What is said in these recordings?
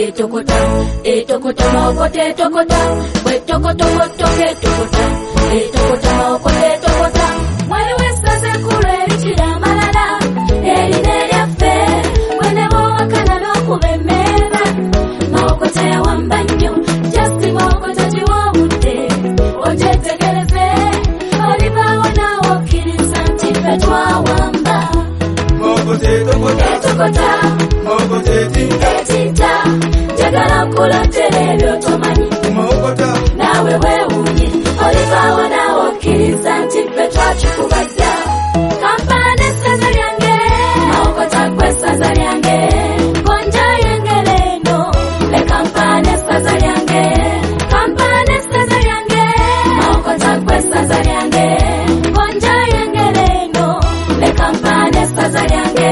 etokota etokota maokote etokota etokota motoke etokota etokota maokote etokota mwali wesaze kulekira malala erineryafe wenebo wakana n'okubemera maokote wambanyo just maokote jiwawudde ojetegereze olibawo nawo okkiriza nti ffe twawamba maokote etokota maokote etinta njagala nkulotera ebyo tomanyi nawe weewuunye olibawo nawe okkiriza nti ffe twakikubadda kampala n'essaza lyange maokota ggwe essaza lyange gonja yengere eno ne kampala n'essaza lyange kampala n'essaza lyange maokota ggwe essaza lyange gonja yengere eno ne kampala n'essaza lyange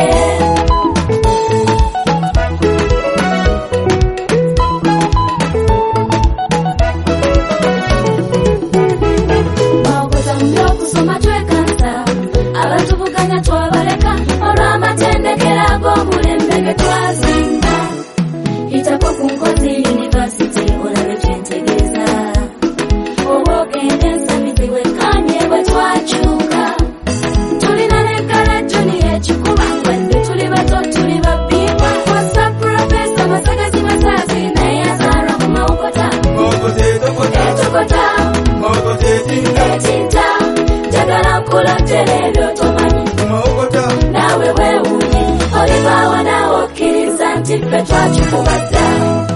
nawe weewuunye olibawo nawe okkiriza nti ffe twakikubadda